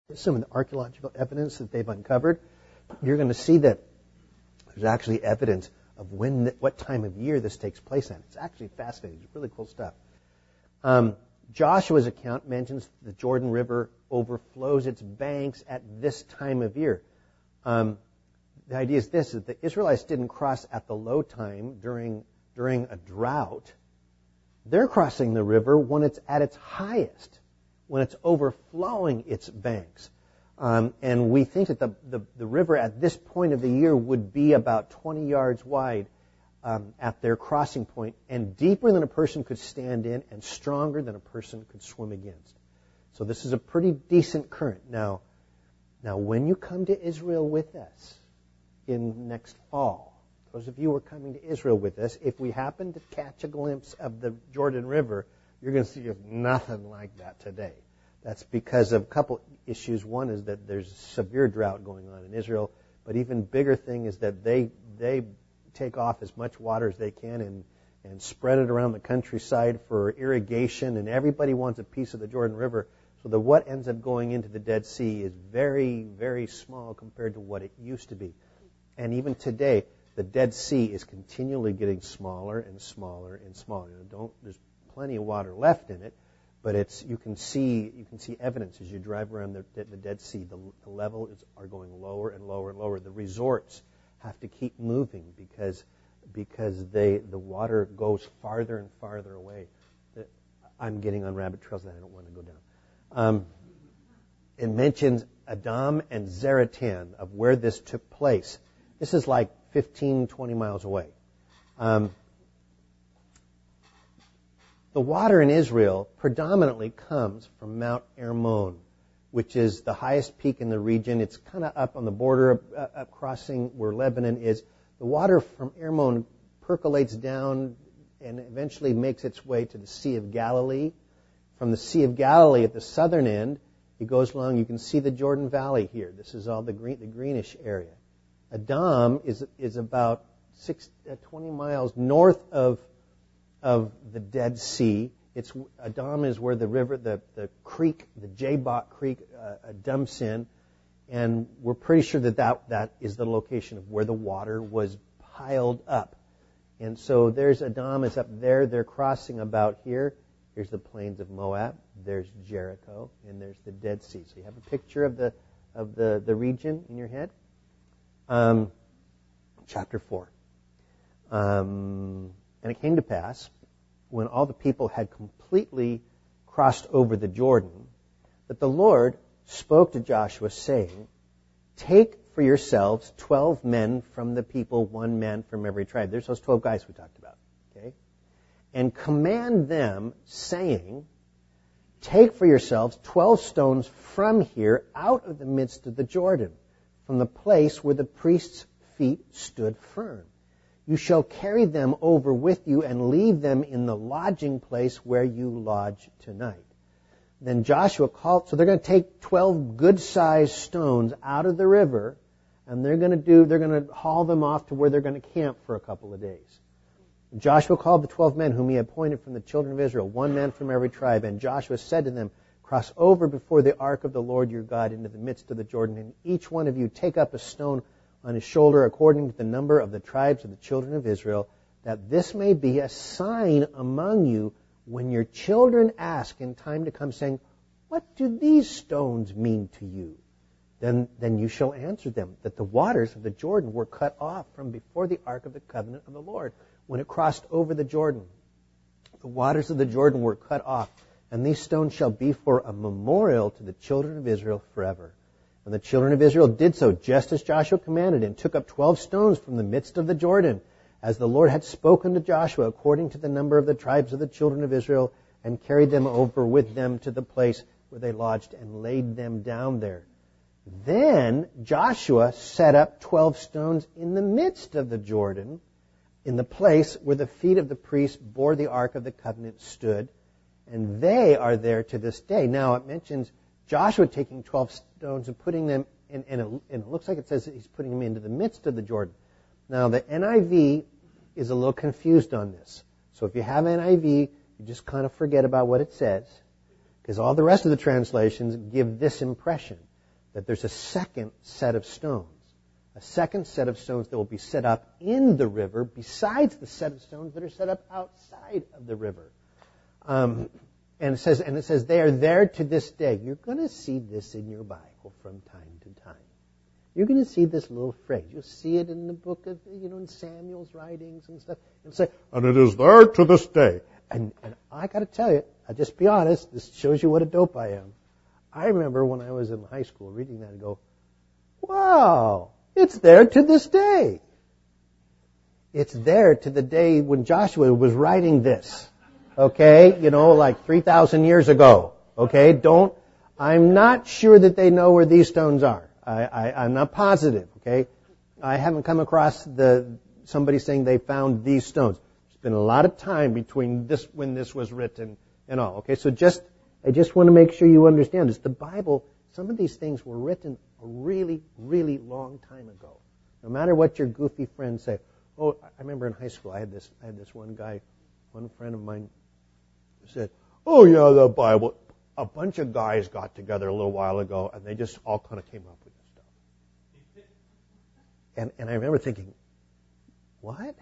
some of the archaeological evidence that they've uncovered, you're going to see that there's actually evidence of what time of year this takes place at. It's actually fascinating. It's really cool stuff. Joshua's account mentions the Jordan River overflows its banks at this time of year. The idea is this, that the Israelites didn't cross at the low time during a drought. They're crossing the river when it's at its highest, when it's overflowing its banks. And we think that the river at this point of the year would be about 20 yards wide at their crossing point, and deeper than a person could stand in and stronger than a person could swim against. So this is a pretty decent current. Now when you come to Israel with us in next fall, those of you who are coming to Israel with us, if we happen to catch a glimpse of the Jordan River, you're going to see nothing like that today. That's because of a couple issues. One is that there's severe drought going on in Israel, but even bigger thing is that they take off as much water as they can and spread it around the countryside for irrigation, and everybody wants a piece of the Jordan River. So what ends up going into the Dead Sea is very, very small compared to what it used to be. And even today, the Dead Sea is continually getting smaller and smaller and smaller. There's plenty of water left in it, but you can see evidence as you drive around the Dead Sea. The levels are going lower and lower and lower. The resorts have to keep moving because the water goes farther and farther away. I'm getting on rabbit trails that I don't want to go down. It mentions Adam and Zaratan of where this took place. This is like 15, 20 miles away. The water in Israel predominantly comes from Mount Hermon, which is the highest peak in the region. It's kind of up on the border, up crossing where Lebanon is. The water from Hermon percolates down and eventually makes its way to the Sea of Galilee. From the Sea of Galilee at the southern end, it goes along. You can see the Jordan Valley here. This is all the greenish area. Adam is about 20 miles north of the Dead Sea. Adam is where the river, the creek, the Jabbok Creek dumps in, and we're pretty sure that is the location of where the water was piled up. And so there's Adam is up there. They're crossing about here. Here's the plains of Moab. There's Jericho, and there's the Dead Sea. So you have a picture of the region in your head. Chapter 4. And it came to pass, when all the people had completely crossed over the Jordan, that the Lord spoke to Joshua, saying, "Take for yourselves 12 men from the people, 1 man from every tribe." There's those 12 guys we talked about. Okay? "And command them, saying, take for yourselves 12 stones from here out of the midst of the Jordan, from the place where the priest's feet stood firm. You shall carry them over with you and leave them in the lodging place where you lodge tonight." Then Joshua called, so they're going to take 12 good-sized stones out of the river, and they're going to haul them off to where they're going to camp for a couple of days. Joshua called the 12 men whom he appointed from the children of Israel, 1 man from every tribe, and Joshua said to them, "Cross over before the ark of the Lord your God into the midst of the Jordan, and each one of you take up a stone on his shoulder according to the number of the tribes of the children of Israel, that this may be a sign among you when your children ask in time to come, saying, 'What do these stones mean to you?' Then you shall answer them that the waters of the Jordan were cut off from before the ark of the covenant of the Lord when it crossed over the Jordan. The waters of the Jordan were cut off, and these stones shall be for a memorial to the children of Israel forever." And the children of Israel did so, just as Joshua commanded, and took up 12 stones from the midst of the Jordan, as the Lord had spoken to Joshua, according to the number of the tribes of the children of Israel, and carried them over with them to the place where they lodged, and laid them down there. Then Joshua set up 12 stones in the midst of the Jordan, in the place where the feet of the priests bore the ark of the covenant stood, and they are there to this day. Now it mentions Joshua taking 12 stones and putting them in, and it looks like it says that he's putting them into the midst of the Jordan. Now the NIV is a little confused on this. So if you have NIV, you just kind of forget about what it says, because all the rest of the translations give this impression. that there's a second set of stones. A second set of stones that will be set up in the river besides the set of stones that are set up outside of the river. And it says they are there to this day. You're going to see this in your Bible from time to time. You're going to see this little phrase. You'll see it in the book of, in Samuel's writings and stuff. And say, and it is there to this day. And I got to tell you, I'll just be honest, this shows you what a dope I am. I remember when I was in high school reading that and go, wow, it's there to this day. It's there to the day when Joshua was writing this. Okay? Like 3,000 years ago. Okay? I'm not sure that they know where these stones are. I'm not positive. Okay? I haven't come across somebody saying they found these stones. There's been a lot of time between when this was written and all. Okay? So I just want to make sure you understand this. The Bible, some of these things were written a really, really long time ago. No matter what your goofy friends say. Oh, I remember in high school I had this one guy, one friend of mine said, oh yeah, the Bible. A bunch of guys got together a little while ago and they just all kind of came up with this stuff. And I remember thinking, what?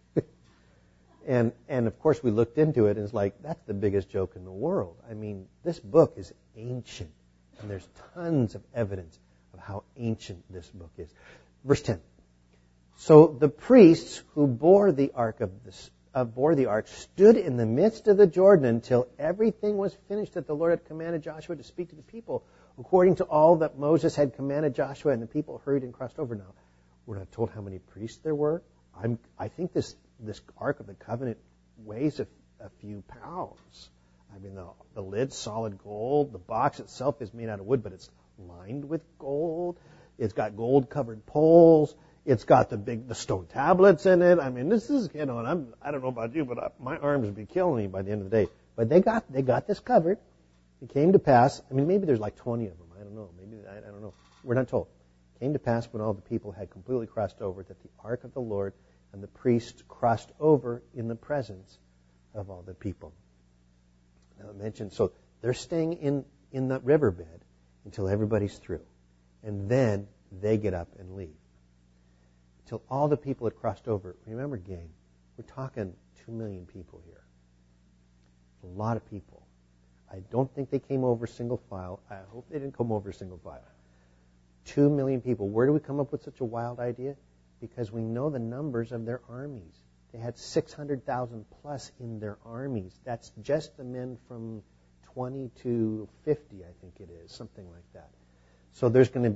And of course we looked into it and it's like, that's the biggest joke in the world. I mean, this book is ancient and there's tons of evidence of how ancient this book is. Verse 10. So the priests who bore the ark stood in the midst of the Jordan until everything was finished that the Lord had commanded Joshua to speak to the people, according to all that Moses had commanded Joshua, and the people hurried and crossed over. Now, we're not told how many priests there were. I think this Ark of the Covenant weighs a few pounds. I mean, the lid's solid gold. The box itself is made out of wood, but it's lined with gold. It's got gold-covered poles. It's got the stone tablets in it. I mean, this is, I don't know about you, but my arms would be killing me by the end of the day. But they got this covered. It came to pass. I mean, maybe there's like 20 of them. I don't know. Maybe, I don't know. We're not told. It came to pass when all the people had completely crossed over that the ark of the Lord and the priests crossed over in the presence of all the people. Now it mentioned, so they're staying in the riverbed until everybody's through. And then they get up and leave. Till all the people had crossed over. Remember, gang, we're talking 2 million people here. It's a lot of people. I don't think they came over single file. I hope they didn't come over single file. 2 million people. Where do we come up with such a wild idea? Because we know the numbers of their armies. They had 600,000 plus in their armies. That's just the men from 20 to 50, I think it is, something like that. So there's going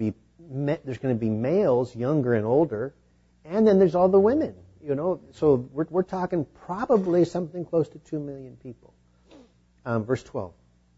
to be males, younger and older, and then there's all the women, So we're talking probably something close to 2 million people. Verse 12.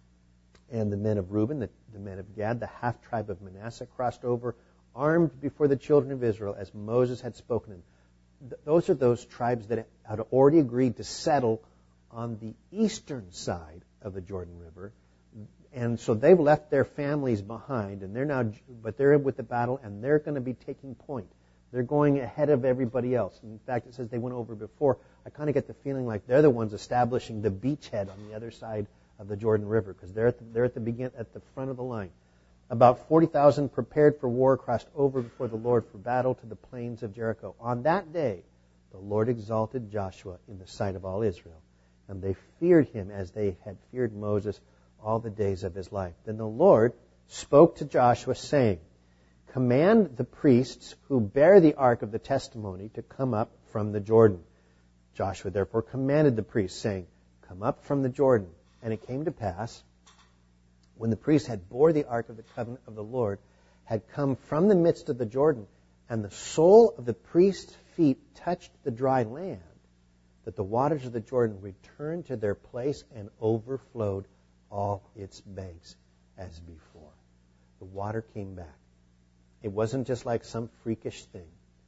And the men of Reuben, the men of Gad, the half-tribe of Manasseh crossed over, armed before the children of Israel, as Moses had spoken. Those are those tribes that had already agreed to settle on the eastern side of the Jordan River. And so they've left their families behind, and they're with the battle, and they're going to be taking point. They're going ahead of everybody else. In fact, it says they went over before. I kind of get the feeling like they're the ones establishing the beachhead on the other side of the Jordan River, because they're at the front of the line. About 40,000 prepared for war crossed over before the Lord for battle to the plains of Jericho. On that day, the Lord exalted Joshua in the sight of all Israel, and they feared him as they had feared Moses all the days of his life. Then the Lord spoke to Joshua, saying, command the priests who bear the ark of the testimony to come up from the Jordan. Joshua therefore commanded the priests, saying, come up from the Jordan. And it came to pass, when the priests had bore the ark of the covenant of the Lord, had come from the midst of the Jordan, and the sole of the priest's feet touched the dry land, that the waters of the Jordan returned to their place and overflowed all its banks as before. The water came back. It wasn't just like some freakish thing.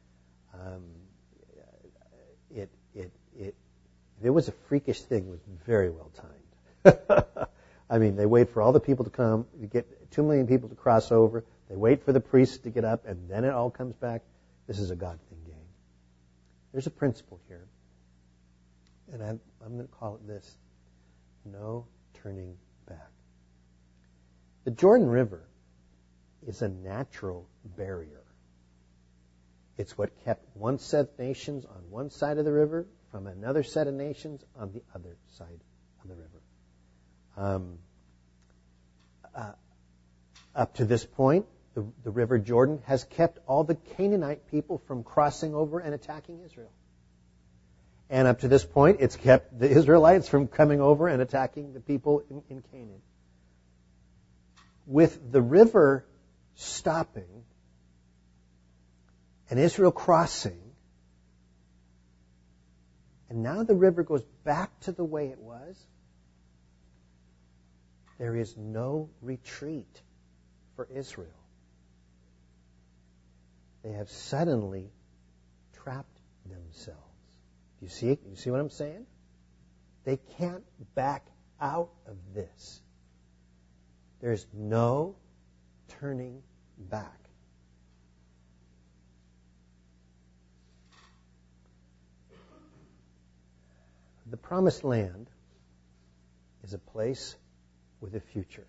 If it was a freakish thing, it was very well timed. I mean, they wait for all the people to come, you get 2 million people to cross over, they wait for the priests to get up, and then it all comes back. This is a God thing, gang. There's a principle here, and I'm going to call it this: no turning back. The Jordan River is a natural barrier. It's what kept one set of nations on one side of the river from another set of nations on the other side of the river. Up to this point, the River Jordan has kept all the Canaanite people from crossing over and attacking Israel. And up to this point, it's kept the Israelites from coming over and attacking the people in Canaan. With the river stopping and Israel crossing, and now the river goes back to the way it was, there is no retreat for Israel. They have suddenly trapped themselves. Do you see it? You see what I'm saying? They can't back out of this. There's no turning back. The Promised Land is a place with a future.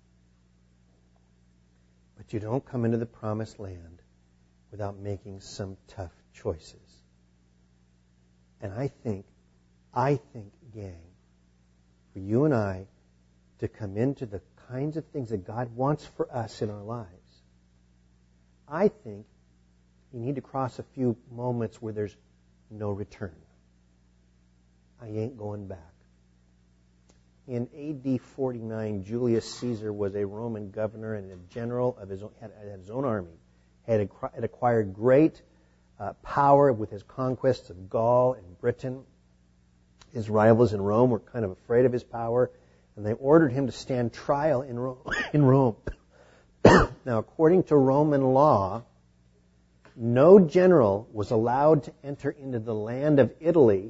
But you don't come into the Promised Land without making some tough choices. And I think, gang, for you and I to come into the kinds of things that God wants for us in our lives, I think you need to cross a few moments where there's no return. I ain't going back. In AD 49, Julius Caesar was a Roman governor and a general of his own, had his own army, had acquired great power with his conquests of Gaul and Britain. His rivals in Rome were kind of afraid of his power, and they ordered him to stand trial in Rome. Now, according to Roman law, no general was allowed to enter into the land of Italy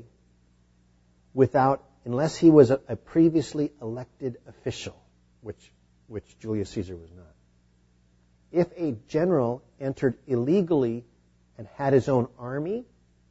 unless he was a previously elected official, which Julius Caesar was not. If a general entered illegally and had his own army,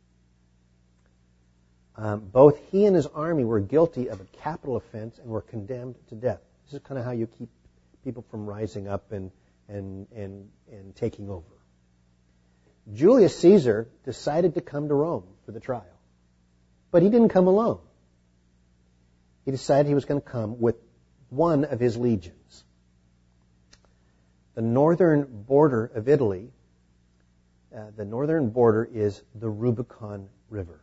both he and his army were guilty of a capital offense and were condemned to death. This is kind of how you keep people from rising up and taking over. Julius Caesar decided to come to Rome for the trial. But he didn't come alone. He decided he was going to come with one of his legions. The northern border of Italy, the northern border is the Rubicon River.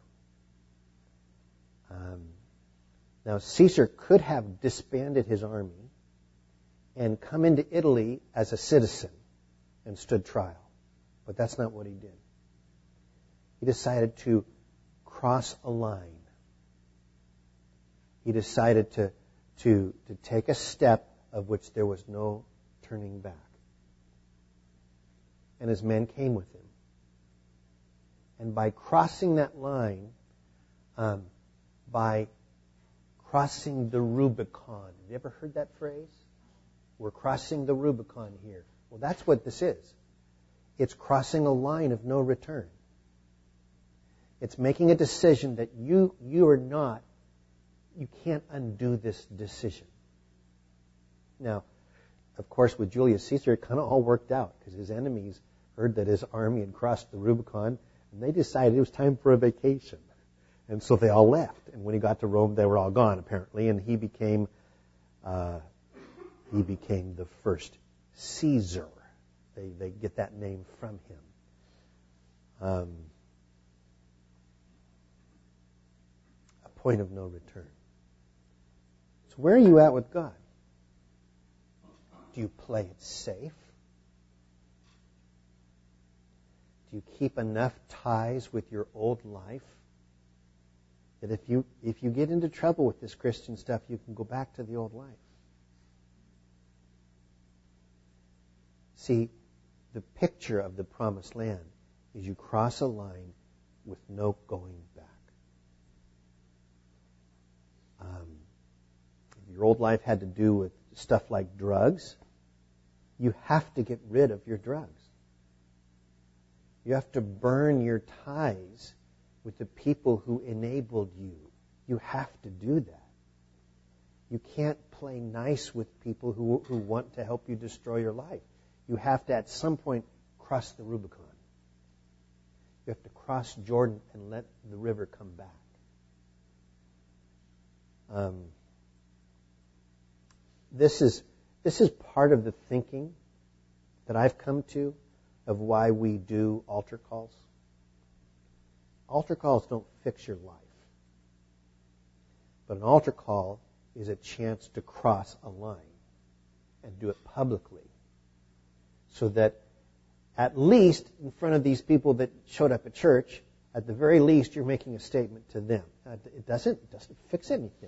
Now, Caesar could have disbanded his army and come into Italy as a citizen and stood trial. But that's not what he did. He decided to cross a line. He decided to take a step of which there was no turning back. And his men came with him. And by crossing that line, by crossing the Rubicon. Have you ever heard that phrase? We're crossing the Rubicon here. Well, that's what this is. It's crossing a line of no return. It's making a decision that you can't undo this decision. Now, of course, with Julius Caesar, it kind of all worked out because his enemies heard that his army had crossed the Rubicon, and they decided it was time for a vacation. And so they all left. And when he got to Rome, they were all gone, apparently, and he became the first Caesar. They get that name from him. A point of no return. So where are you at with God? Do you play it safe? Do you keep enough ties with your old life that if you get into trouble with this Christian stuff, you can go back to the old life? See, the picture of the Promised Land is you cross a line with no going back. If your old life had to do with stuff like drugs, you have to get rid of your drugs. You have to burn your ties with the people who enabled you. You have to do that. You can't play nice with people who want to help you destroy your life. you have to at some point cross the Rubicon. You have to cross Jordan and let the river come back. This is part of the thinking that I've come to of why we do altar calls. Altar calls don't fix your life. But an altar call is a chance to cross a line and do it publicly, so that at least in front of these people that showed up at church, at the very least, you're making a statement to them. It doesn't fix anything.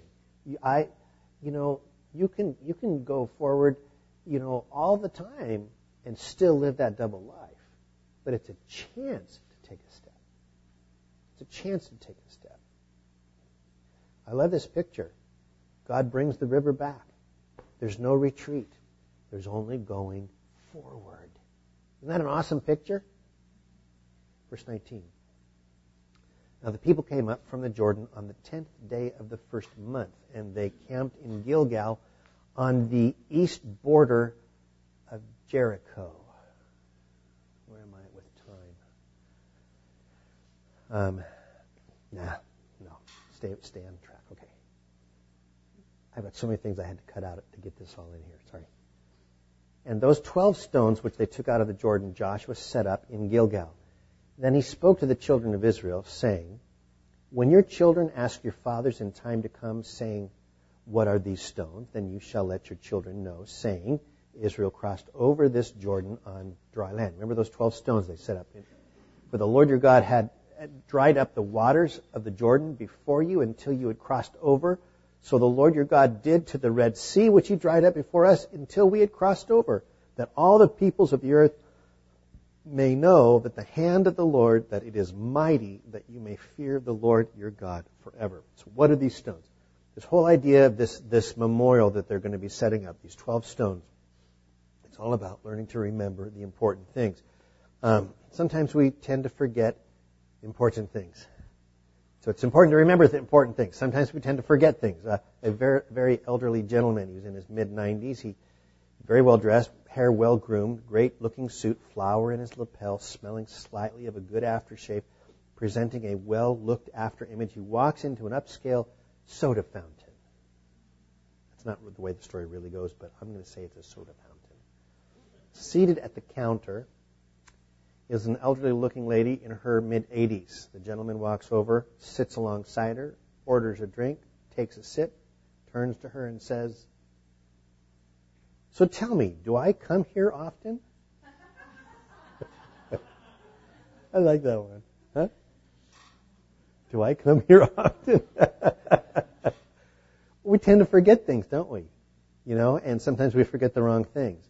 You can go forward, all the time and still live that double life. But it's a chance to take a step. It's a chance to take a step. I love this picture. God brings the river back. There's no retreat. There's only going forward. Isn't that an awesome picture? Verse 19. Now the people came up from the Jordan on the 10th day of the first month, and they camped in Gilgal on the east border of Jericho. Where am I with time? No. Stay on track. Okay. I've got so many things I had to cut out to get this all in here. Sorry. And those 12 stones which they took out of the Jordan, Joshua set up in Gilgal. Then he spoke to the children of Israel, saying, when your children ask your fathers in time to come, saying, what are these stones? Then you shall let your children know, saying, Israel crossed over this Jordan on dry land. Remember those 12 stones they set up? For the Lord your God had dried up the waters of the Jordan before you until you had crossed over. So the Lord your God did to the Red Sea, which he dried up before us until we had crossed over, that all the peoples of the earth may know that the hand of the Lord, that it is mighty, that you may fear the Lord your God forever. So what are these stones? This whole idea of this memorial that they're going to be setting up, these 12 stones, it's all about learning to remember the important things. Sometimes we tend to forget important things. So it's important to remember the important things. Sometimes we tend to forget things. A very, very elderly gentleman, he was in his mid-90s. He very well dressed, hair well groomed, great looking suit, flower in his lapel, smelling slightly of a good aftershave, presenting a well looked after image. He walks into an upscale soda fountain. That's not the way the story really goes, but I'm going to say it's a soda fountain. Seated at the counter is an elderly looking lady in her mid-80s. The gentleman walks over, sits alongside her, orders a drink, takes a sip, turns to her and says, so tell me, do I come here often? I like that one. Huh? Do I come here often? We tend to forget things, don't we? And sometimes we forget the wrong things.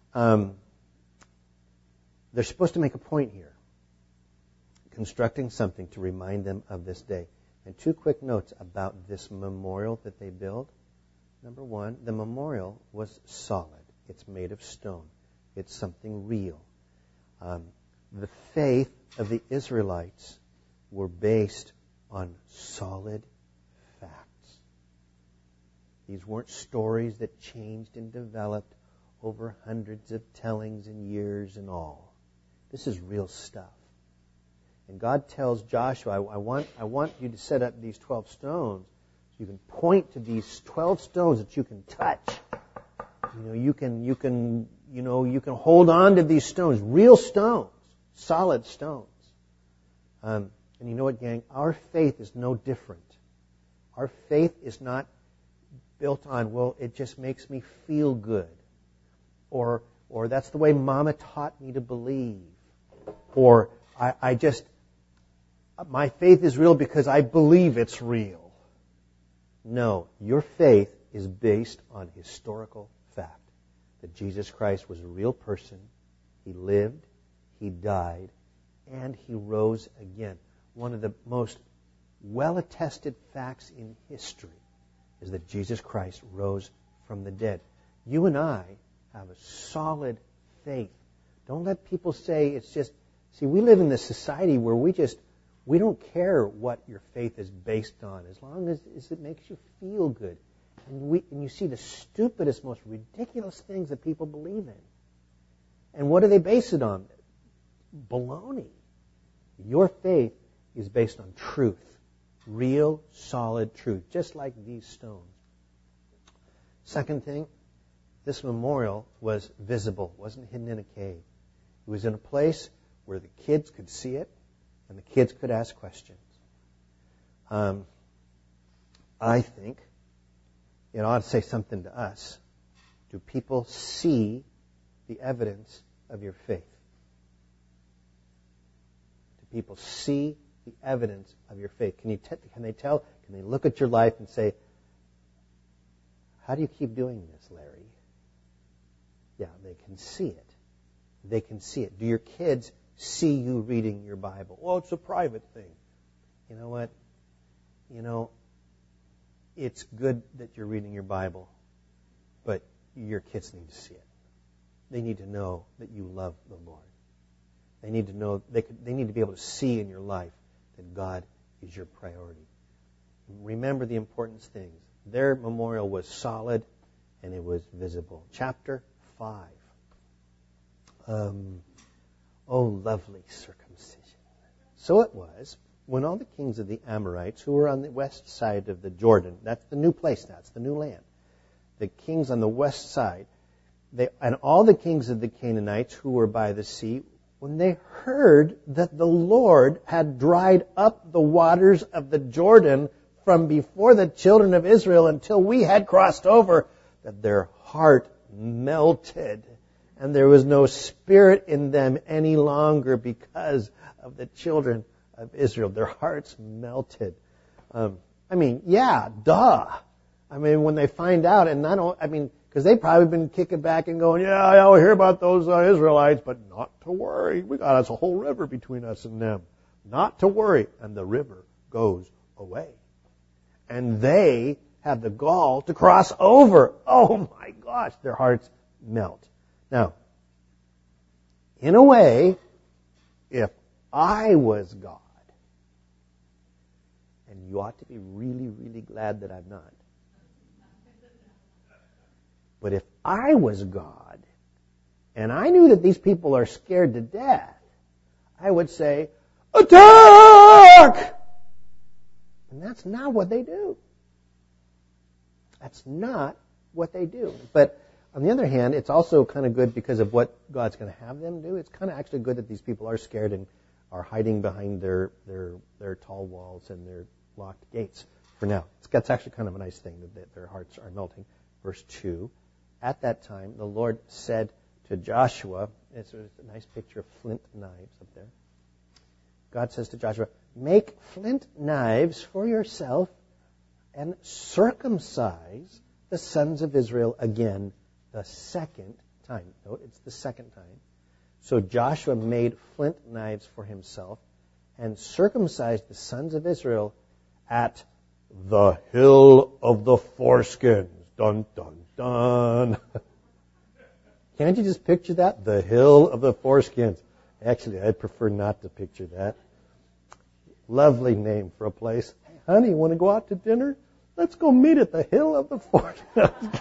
They're supposed to make a point here, constructing something to remind them of this day. And 2 quick notes about this memorial that they build. Number 1, the memorial was solid. It's made of stone. It's something real. The faith of the Israelites were based on solid facts. These weren't stories that changed and developed over hundreds of tellings and years and all. This is real stuff. And God tells Joshua, I want you to set up these 12 stones so you can point to these 12 stones that you can touch. You can hold on to these stones, real stones, solid stones. And you know what, gang? Our faith is no different. Our faith is not built on, it just makes me feel good. Or that's the way Mama taught me to believe. Or my faith is real because I believe it's real. No, your faith is based on historical fact. That Jesus Christ was a real person. He lived, He died, and He rose again. One of the most well-attested facts in history is that Jesus Christ rose from the dead. You and I have a solid faith. Don't let people say it's just... See, we live in this society where we don't care what your faith is based on, as long as it makes you feel good. And you see the stupidest, most ridiculous things that people believe in. And what do they base it on? Baloney. Your faith is based on truth. Real, solid truth. Just like these stones. Second thing, this memorial was visible. It wasn't hidden in a cave. It was in a place where the kids could see it and the kids could ask questions. I think it ought to say something to us. Do people see the evidence of your faith? Do people see the evidence of your faith? Can they tell? Can they look at your life and say, how do you keep doing this, Larry? Yeah, they can see it. They can see it. Do your kids see you reading your Bible? Well, it's a private thing. You know what? It's good that you're reading your Bible, but your kids need to see it. They need to know that you love the Lord. They need to know, they need to be able to see in your life that God is your priority. Remember the important things. Their memorial was solid and it was visible. Chapter 5. Oh, lovely circumcision. So it was, when all the kings of the Amorites, who were on the west side of the Jordan, that's the new place now, it's the new land, the kings on the west side, and all the kings of the Canaanites who were by the sea, when they heard that the Lord had dried up the waters of the Jordan from before the children of Israel until we had crossed over, that their heart melted, and there was no spirit in them any longer because of the children of Israel. Their hearts melted. Duh. When they find out, because they've probably been kicking back and going, yeah, we hear about those Israelites, but not to worry. We got us a whole river between us and them. Not to worry. And the river goes away. And they have the gall to cross over. Oh my gosh, their hearts melt. Now, in a way, if I was God, and you ought to be really, really glad that I'm not. But if I was God, and I knew that these people are scared to death, I would say, attack! And that's not what they do. That's not what they do. But on the other hand, it's also kind of good because of what God's going to have them do. It's kind of actually good that these people are scared and are hiding behind their tall walls and their locked gates for now. That's actually kind of a nice thing that their hearts are melting. Verse 2, at that time the Lord said to Joshua, it's a nice picture of flint knives up there. God says to Joshua, make flint knives for yourself and circumcise the sons of Israel again the second time. Note, it's the second time. So Joshua made flint knives for himself and circumcised the sons of Israel at the hill of the foreskins. Dun, dun, dun. Can't you just picture that? The hill of the foreskins. Actually, I'd prefer not to picture that. Lovely name for a place. Hey, honey, want to go out to dinner? Let's go meet at the hill of the foreskins.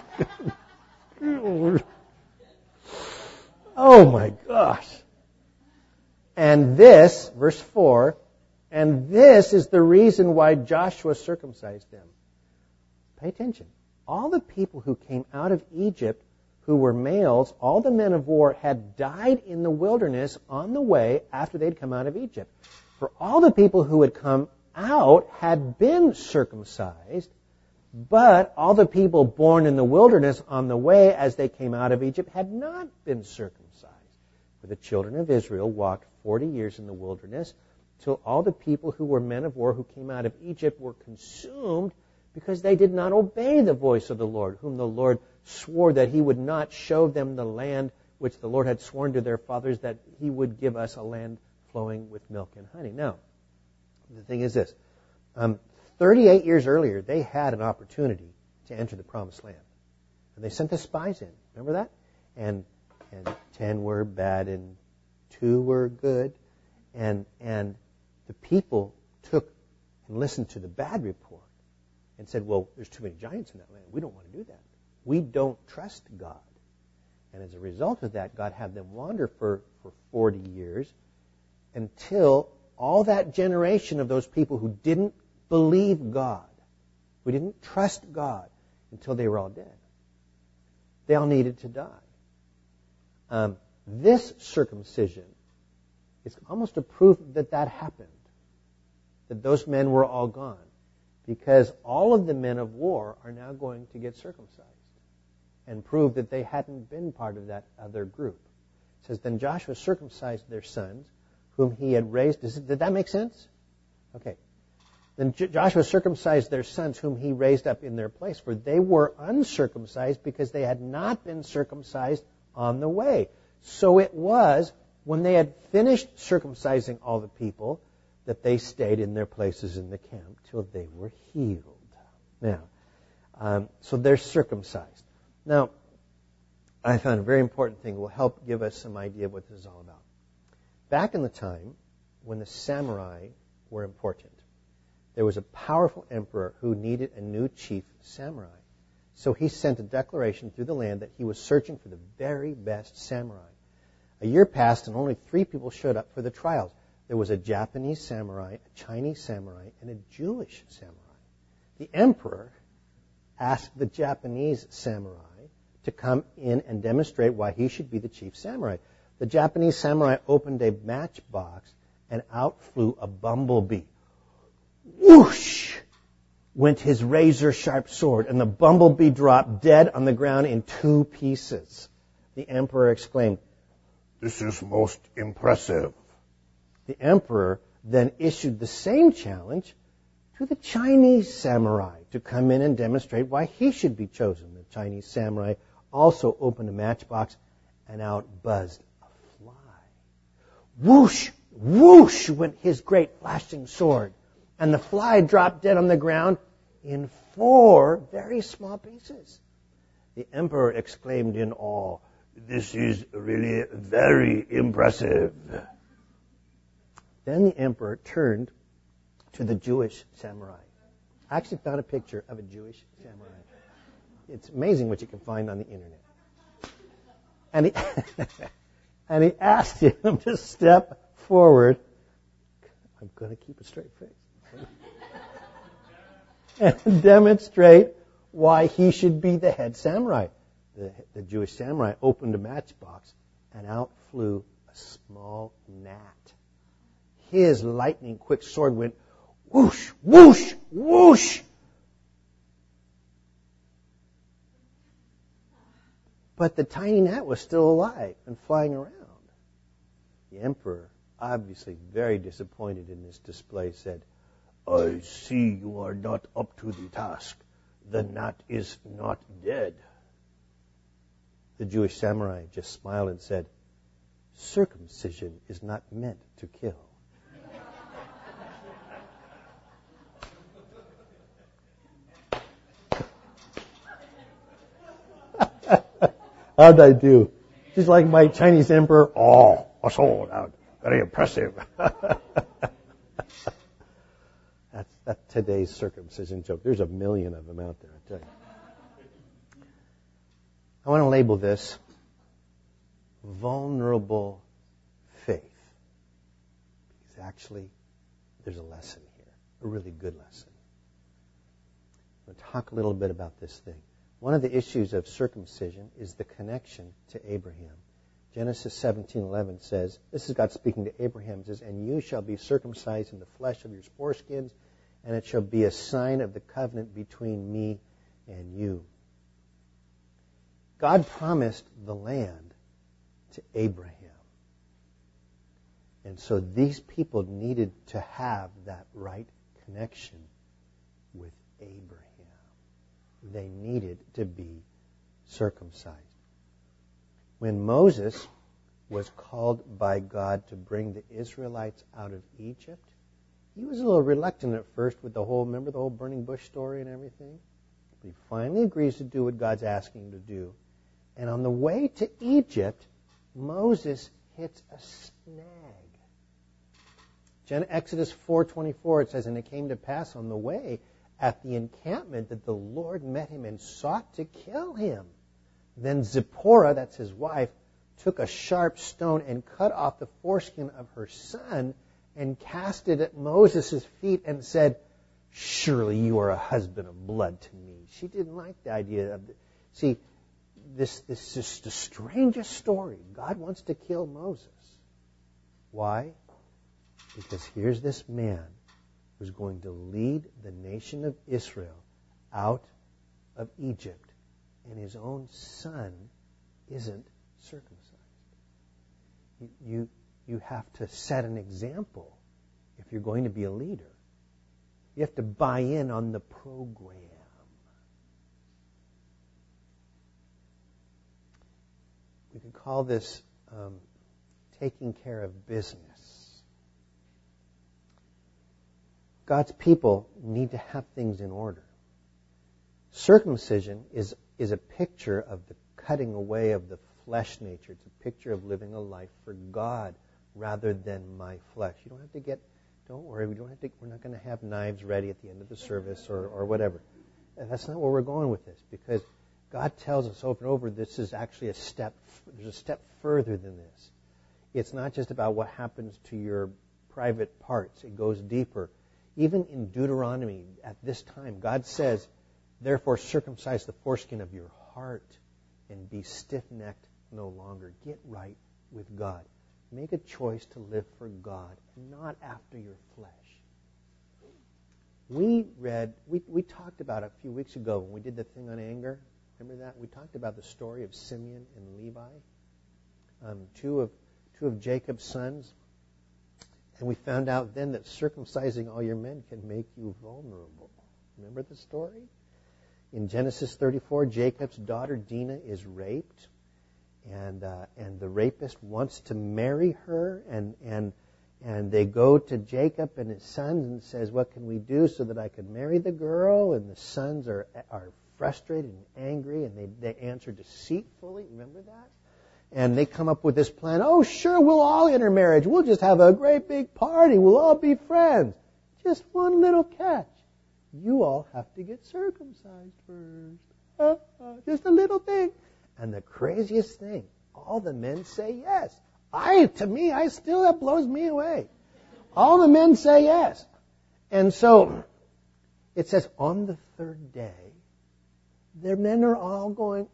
Oh my gosh. And this, verse 4, and this is the reason why Joshua circumcised them. Pay attention. All the people who came out of Egypt who were males, all the men of war had died in the wilderness on the way after they'd come out of Egypt. For all the people who had come out had been circumcised, but all the people born in the wilderness on the way as they came out of Egypt had not been circumcised. For the children of Israel walked 40 years in the wilderness till all the people who were men of war who came out of Egypt were consumed because they did not obey the voice of the Lord, whom the Lord swore that he would not show them the land which the Lord had sworn to their fathers that he would give us, a land flowing with milk and honey. Now, the thing is this. 38 years earlier, they had an opportunity to enter the promised land. And they sent the spies in. Remember that? And 10 were bad and 2 were good. And the people took and listened to the bad report and said, well, there's too many giants in that land. We don't want to do that. We don't trust God. And as a result of that, God had them wander for 40 years until all that generation of those people who didn't believe God, who didn't trust God, until they were all dead. They all needed to die. This circumcision is almost a proof that happened, that those men were all gone, because all of the men of war are now going to get circumcised and prove that they hadn't been part of that other group. It says, then Joshua circumcised their sons, whom he had raised. Did that make sense? Okay. Then Joshua circumcised their sons, whom he raised up in their place, for they were uncircumcised because they had not been circumcised on the way. So it was, when they had finished circumcising all the people, that they stayed in their places in the camp till they were healed. Now, so they're circumcised. Now, I found a very important thing. Will help give us some idea of what this is all about. Back in the time when the samurai were important, there was a powerful emperor who needed a new chief samurai. So he sent a declaration through the land that he was searching for the very best samurai. A year passed and only 3 people showed up for the trials. There was a Japanese samurai, a Chinese samurai, and a Jewish samurai. The emperor asked the Japanese samurai to come in and demonstrate why he should be the chief samurai. The Japanese samurai opened a matchbox and out flew a bumblebee. Whoosh! Went his razor-sharp sword, and the bumblebee dropped dead on the ground in 2 pieces. The emperor exclaimed, "This is most impressive." The emperor then issued the same challenge to the Chinese samurai to come in and demonstrate why he should be chosen. The Chinese samurai also opened a matchbox, and out buzzed a fly. Whoosh! Whoosh! Went his great flashing sword, and the fly dropped dead on the ground in 4 very small pieces. The emperor exclaimed in awe, "This is really very impressive." Then the emperor turned to the Jewish samurai. I actually found a picture of a Jewish samurai. It's amazing what you can find on the internet. And he asked him to step forward. I'm going to keep a straight face. And demonstrate why he should be the head samurai. The Jewish samurai opened a matchbox, and out flew a small gnat. His lightning-quick sword went whoosh, whoosh, whoosh. But the tiny gnat was still alive and flying around. The emperor, obviously very disappointed in this display, said, "I see you are not up to the task. The gnat is not dead." The Jewish samurai just smiled and said, "Circumcision is not meant to kill." How'd I do? Just like my Chinese emperor. Oh, a sword out. Very impressive. That's today's circumcision joke. There's a million of them out there, I tell you. I want to label this vulnerable faith. Because actually, there's a lesson here, a really good lesson. I'm going to talk a little bit about this thing. One of the issues of circumcision is the connection to Abraham. Genesis 17:11 says, this is God speaking to Abraham, it says, "And you shall be circumcised in the flesh of your foreskins, and it shall be a sign of the covenant between me and you." God promised the land to Abraham. And so these people needed to have that right connection with Abraham. They needed to be circumcised. When Moses was called by God to bring the Israelites out of Egypt, he was a little reluctant at first with remember the whole burning bush story and everything? But he finally agrees to do what God's asking him to do. And on the way to Egypt, Moses hits a snag. Exodus 4:24, it says, "And it came to pass on the way at the encampment that the Lord met him and sought to kill him. Then Zipporah, that's his wife, took a sharp stone and cut off the foreskin of her son and cast it at Moses' feet and said, "Surely you are a husband of blood to me." She didn't like the idea of see, this is just the strangest story. God wants to kill Moses. Why? Because here's this man who's going to lead the nation of Israel out of Egypt, and his own son isn't circumcised. You have to set an example if you're going to be a leader. You have to buy in on the program. We could call this taking care of business. God's people need to have things in order. Circumcision is a picture of the cutting away of the flesh nature. It's a picture of living a life for God rather than my flesh. You don't have to don't worry, we're not going to have knives ready at the end of the service or whatever. And that's not where we're going with this, because God tells us over and over this is actually there's a step further than this. It's not just about what happens to your private parts. It goes deeper. Even in Deuteronomy, at this time, God says, "Therefore circumcise the foreskin of your heart and be stiff-necked no longer." Get right with God. Make a choice to live for God and not after your flesh. We talked about it a few weeks ago when we did the thing on anger. Remember that? We talked about the story of Simeon and Levi, two of Jacob's sons. And we found out then that circumcising all your men can make you vulnerable. Remember the story? In Genesis 34, Jacob's daughter Dinah is raped, and the rapist wants to marry her, and they go to Jacob and his sons and says, "What can we do so that I can marry the girl?" And the sons are frustrated and angry, and they answer deceitfully. Remember that? And they come up with this plan. "Oh, sure, we'll all intermarriage. We'll just have a great big party. We'll all be friends. Just one little catch. You all have to get circumcised first. Just a little thing." And the craziest thing, all the men say yes. That blows me away. All the men say yes. And so it says on the third day, their men are all going,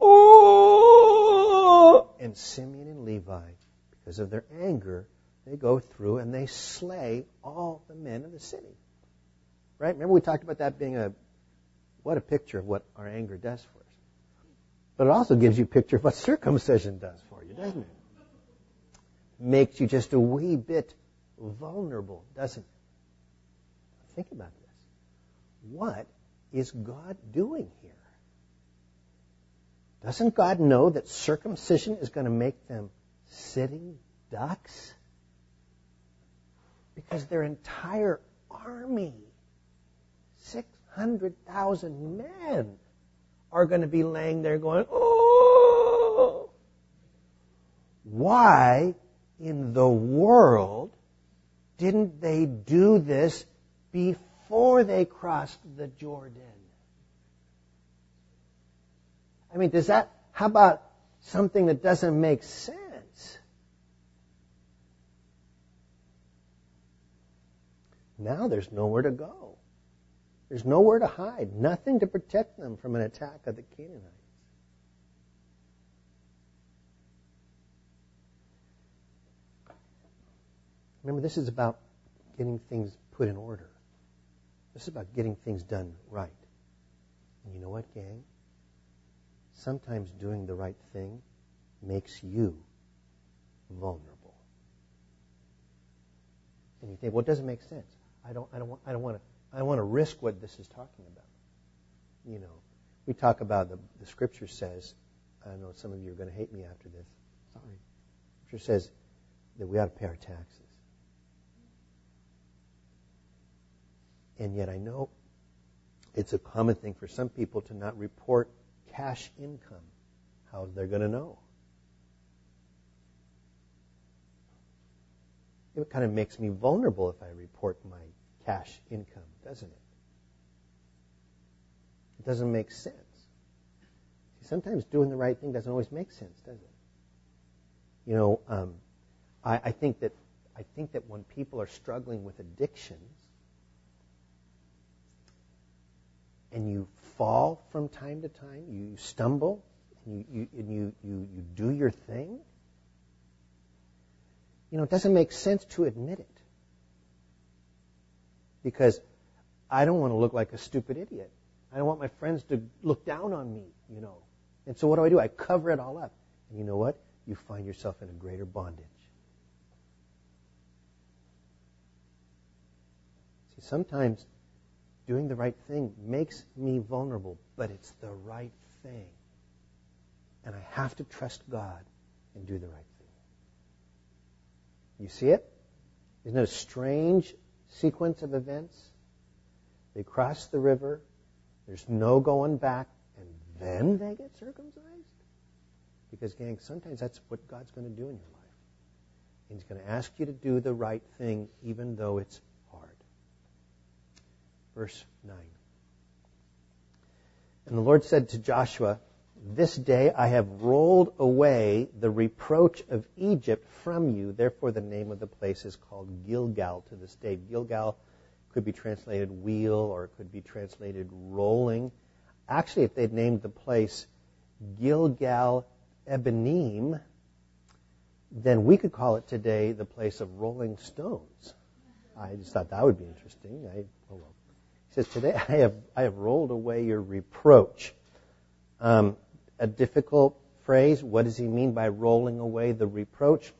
"Oh!" And Simeon and Levi, because of their anger, they go through and they slay all the men of the city. Right? Remember we talked about that being what a picture of what our anger does for us. But it also gives you a picture of what circumcision does for you, doesn't it? Makes you just a wee bit vulnerable, doesn't it? Think about this. What is God doing here? Doesn't God know that circumcision is going to make them sitting ducks? Because their entire army, 600,000 men, are going to be laying there going, "Oh!" Why in the world didn't they do this before they crossed the Jordan? I mean, how about something that doesn't make sense? Now there's nowhere to go. There's nowhere to hide. Nothing to protect them from an attack of the Canaanites. Remember, this is about getting things put in order. This is about getting things done right. And you know what, gang? Sometimes doing the right thing makes you vulnerable. And you think, well, it doesn't make sense. I don't want to risk what this is talking about. You know, we talk about the Scripture says, I know some of you are going to hate me after this. Sorry. Scripture says that we ought to pay our taxes. And yet I know it's a common thing for some people to not report cash income. How they're going to know? It kind of makes me vulnerable if I report my cash income, doesn't it? It doesn't make sense. sometimes doing the right thing doesn't always make sense, does it? You know, I think that when people are struggling with addictions, and you fall from time to time, you stumble, and you do your thing, you know, it doesn't make sense to admit it. Because I don't want to look like a stupid idiot. I don't want my friends to look down on me, you know. And so what do? I cover it all up. And you know what? You find yourself in a greater bondage. See, sometimes doing the right thing makes me vulnerable, but it's the right thing. And I have to trust God and do the right thing. You see it? Isn't it a strange sequence of events? They cross the river, there's no going back, and then they get circumcised? Because, gang, sometimes that's what God's going to do in your life. He's going to ask you to do the right thing even though it's hard. Verse 9. And the Lord said to Joshua, "This day I have rolled away the reproach of Egypt from you. Therefore the name of the place is called Gilgal to this day." Gilgal could be translated wheel, or it could be translated rolling. Actually, if they'd named the place Gilgal Ebenim, then we could call it today the place of rolling stones. I just thought that would be interesting. He says, "Today I have rolled away your reproach." A difficult phrase. What does he mean by rolling away the reproach?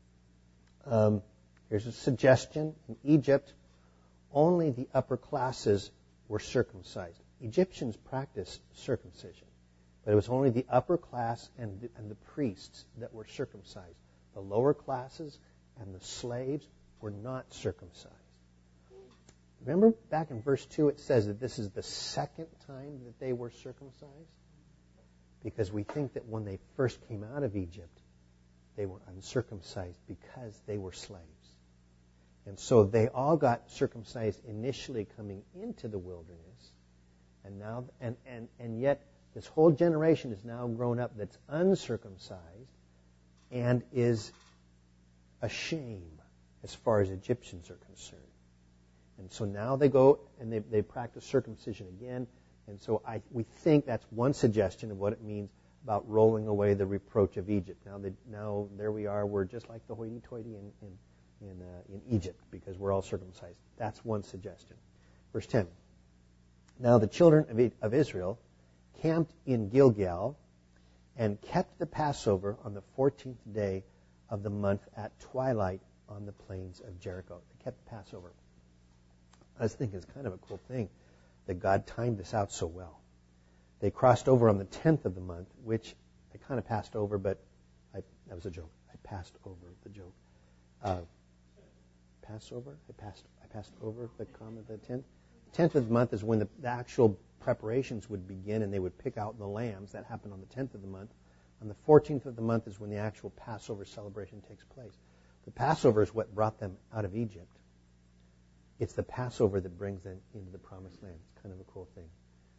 Here's a suggestion. In Egypt, only the upper classes were circumcised. Egyptians practiced circumcision, but it was only the upper class and the priests that were circumcised. The lower classes and the slaves were not circumcised. Remember back in verse 2 it says that this is the second time that they were circumcised? Because we think that when they first came out of Egypt, they were uncircumcised because they were slaves. And so they all got circumcised initially coming into the wilderness. And now, and yet this whole generation is now grown up that's uncircumcised and is a shame as far as Egyptians are concerned. And so now they go and they practice circumcision again. And so we think that's one suggestion of what it means about rolling away the reproach of Egypt. Now there we are. We're just like the hoity-toity in Egypt because we're all circumcised. That's one suggestion. Verse 10. Now the children of Israel camped in Gilgal and kept the Passover on the 14th day of the month at twilight on the plains of Jericho. They kept the Passover. I was thinking it's kind of a cool thing that God timed this out so well. They crossed over on the 10th of the month, which I kind of passed over, but that was a joke. I passed over the joke. Passover? I passed over the comma, the 10th. 10th of the month is when the actual preparations would begin, and they would pick out the lambs. That happened on the 10th of the month. On the 14th of the month is when the actual Passover celebration takes place. The Passover is what brought them out of Egypt. It's the Passover that brings them into the Promised Land. It's kind of a cool thing.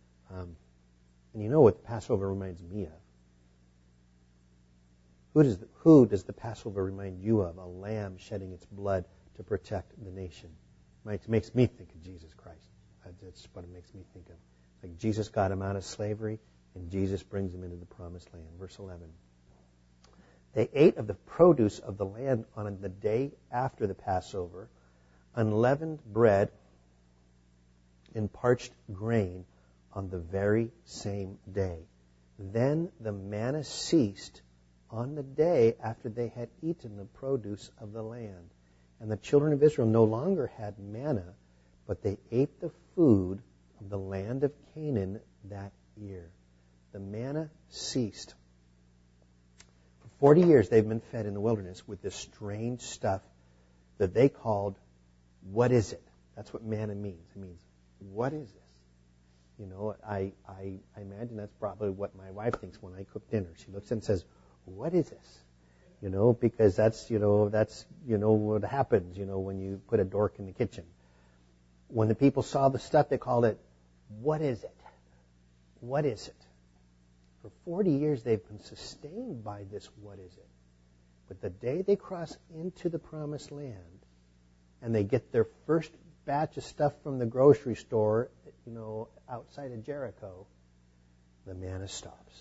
And you know what the Passover reminds me of? Who does the Passover remind you of? A lamb shedding its blood to protect the nation. It makes me think of Jesus Christ. That's what it makes me think of. Like Jesus got him out of slavery, and Jesus brings him into the Promised Land. Verse 11. They ate of the produce of the land on the day after the Passover, unleavened bread and parched grain on the very same day. Then the manna ceased on the day after they had eaten the produce of the land. And the children of Israel no longer had manna, but they ate the food of the land of Canaan that year. The manna ceased. For 40 years they've been fed in the wilderness with this strange stuff that they called, what is it? That's what manna means. It means, what is this? You know, I imagine that's probably what my wife thinks when I cook dinner. She looks and says, what is this? You know, because that's what happens, when you put a dork in the kitchen. When the people saw the stuff, they called it, what is it? What is it? For 40 years they've been sustained by this, what is it? But the day they cross into the promised land and they get their first batch of stuff from the grocery store, outside of Jericho, the manna stops.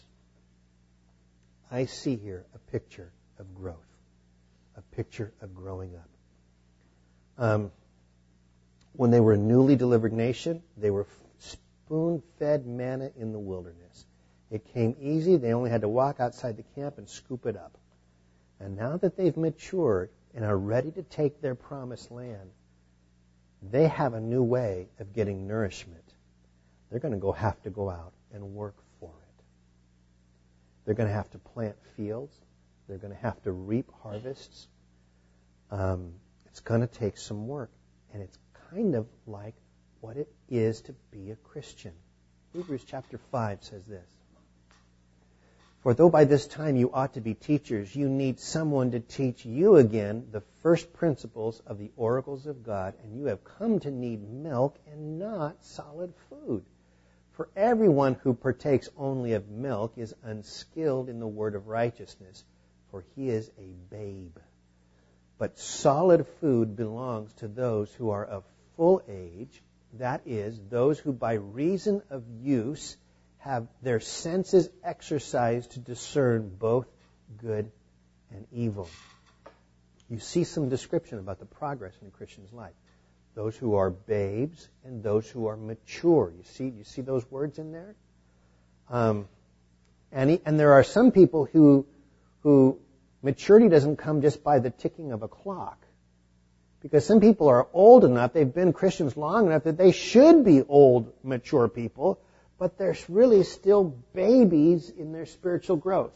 I see here a picture of growth, a picture of growing up. When they were a newly delivered nation, they were spoon-fed manna in the wilderness. It came easy. They only had to walk outside the camp and scoop it up. And now that they've matured and are ready to take their promised land, they have a new way of getting nourishment. They're going to have to go out and work for it. They're going to have to plant fields. They're going to have to reap harvests. It's going to take some work. And it's kind of like what it is to be a Christian. Hebrews chapter 5 says this. For though by this time you ought to be teachers, you need someone to teach you again the first principles of the oracles of God, and you have come to need milk and not solid food. For everyone who partakes only of milk is unskilled in the word of righteousness, for he is a babe. But solid food belongs to those who are of full age, that is, those who by reason of use have their senses exercised to discern both good and evil. You see some description about the progress in a Christian's life. Those who are babes and those who are mature. You see those words in there? And there are some people who maturity doesn't come just by the ticking of a clock. Because some people are old enough, they've been Christians long enough that they should be old, mature people, but they're really still babies in their spiritual growth.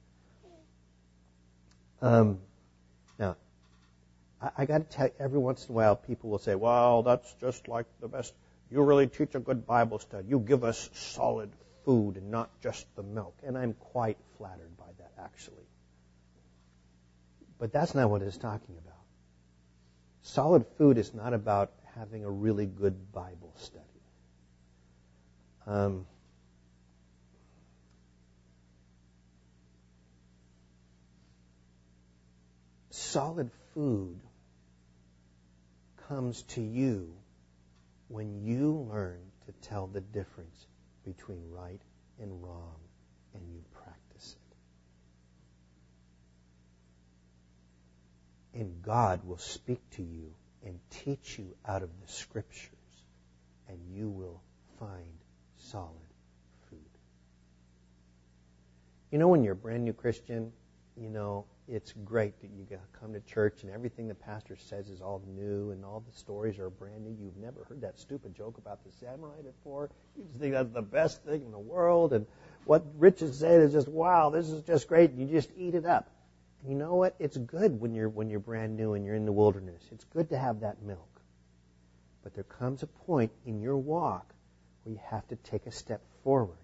Now, I got to tell you, every once in a while people will say, well, that's just like the best. You really teach a good Bible study. You give us solid food and not just the milk. And I'm quite flattered by that, actually. But that's not what it's talking about. Solid food is not about having a really good Bible study. Solid food comes to you when you learn to tell the difference between right and wrong, and you practice it. And God will speak to you and teach you out of the Scriptures, and you will find solid food. When you're a brand new Christian, it's great that you come to church and everything the pastor says is all new and all the stories are brand new. You've never heard that stupid joke about the samurai before. You just think that's the best thing in the world. And what Rich is saying is just, wow, this is just great. And you just eat it up. And you know what? It's good when you're brand new and you're in the wilderness. It's good to have that milk. But there comes a point in your walk where you have to take a step forward.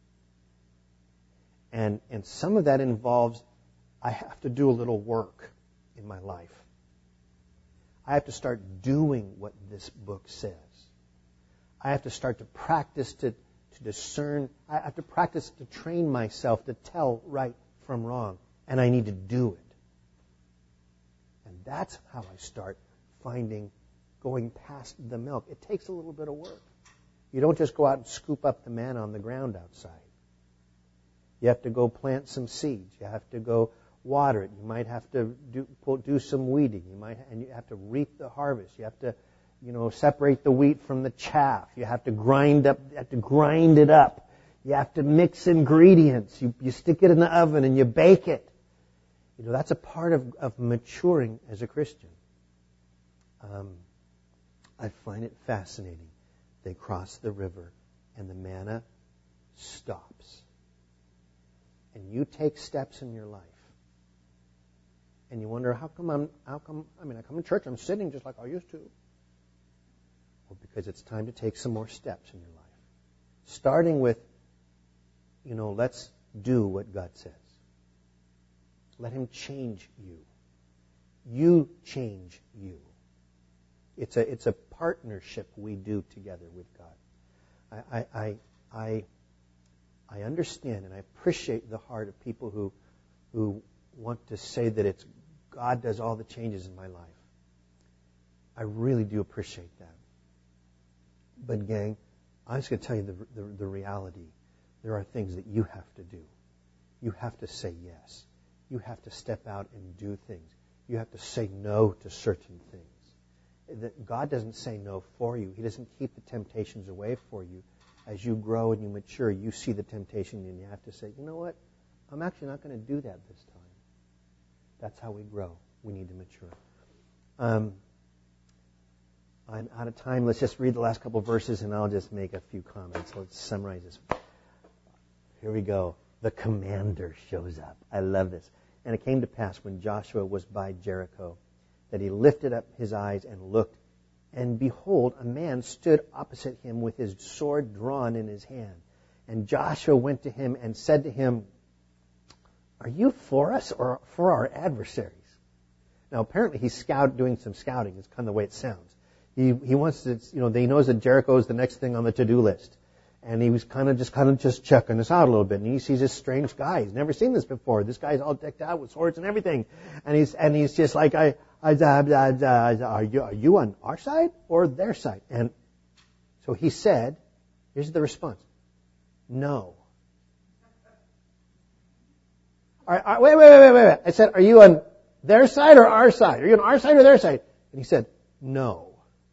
And some of that involves I have to do a little work in my life. I have to start doing what this book says. I have to start to practice to discern. I have to practice to train myself to tell right from wrong. And I need to do it. And that's how I start going past the milk. It takes a little bit of work. You don't just go out and scoop up the manna on the ground outside. You have to go plant some seeds. You have to go water it. You might have to do some weeding. And you have to reap the harvest. You have to, separate the wheat from the chaff. You have to grind it up. You have to mix ingredients. You stick it in the oven and you bake it. That's a part of maturing as a Christian. I find it fascinating. They cross the river and the manna stops. And you take steps in your life. And you wonder, I come to church, I'm sitting just like I used to. Well, because it's time to take some more steps in your life. Starting with, let's do what God says. Let Him change you. You change you. It's a partnership we do together with God. I understand and I appreciate the heart of people who want to say that it's God does all the changes in my life. I really do appreciate that. But gang, I'm just going to tell you the reality. There are things that you have to do. You have to say yes. You have to step out and do things. You have to say no to certain things. That God doesn't say no for you. He doesn't keep the temptations away for you. As you grow and you mature, you see the temptation and you have to say, you know what? I'm actually not going to do that this time. That's how we grow. We need to mature. I'm out of time. Let's just read the last couple of verses and I'll just make a few comments. Let's summarize this. Here we go. The commander shows up. I love this. And it came to pass when Joshua was by Jericho that he lifted up his eyes and looked, and behold, a man stood opposite him with his sword drawn in his hand. And Joshua went to him and said to him, are you for us or for our adversaries? Now, apparently he's doing some scouting. It's kind of the way it sounds. He wants to, he knows that Jericho is the next thing on the to-do list. And he was kind of just checking this out a little bit. And he sees this strange guy. He's never seen this before. This guy's all decked out with swords and everything. And he's just like, are you on our side or their side? And so he said, here's the response. No. Wait. I said, are you on their side or our side? Are you on our side or their side? And he said, no.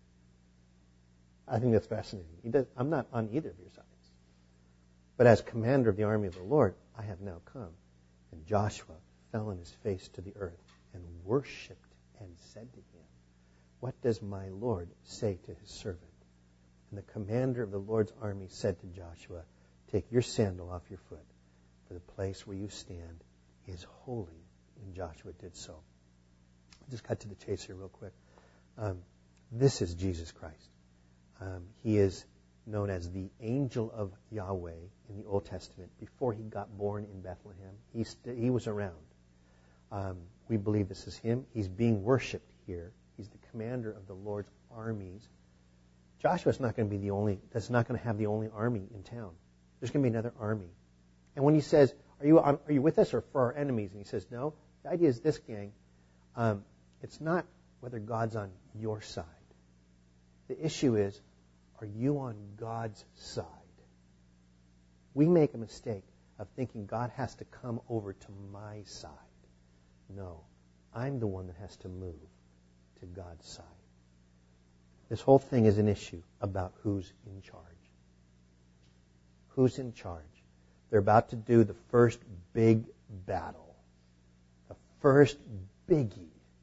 I think that's fascinating. I'm not on either of your sides. But as commander of the army of the Lord, I have now come. And Joshua fell on his face to the earth and worshipped and said to him, what does my Lord say to his servant? And the commander of the Lord's army said to Joshua, take your sandal off your foot, for the place where you stand is holy. And Joshua did so. I'll just cut to the chase here real quick. This is Jesus Christ. He is known as the angel of Yahweh in the Old Testament. Before he got born in Bethlehem, he was around. We believe this is him. He's being worshipped here. He's the commander of the Lord's armies. Joshua's not going to be that's not going to have the only army in town. There's going to be another army. And when he says, are you with us or for our enemies? And he says, no. The idea is this, gang. It's not whether God's on your side. The issue is, are you on God's side? We make a mistake of thinking God has to come over to my side. No, I'm the one that has to move to God's side. This whole thing is an issue about who's in charge. Who's in charge? They're about to do the first big battle. The first biggie.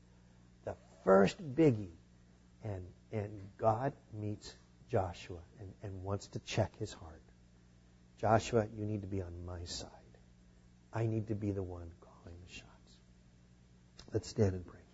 And God meets Joshua and wants to check his heart. Joshua, you need to be on my side. I need to be the one calling the shots. Let's stand and pray.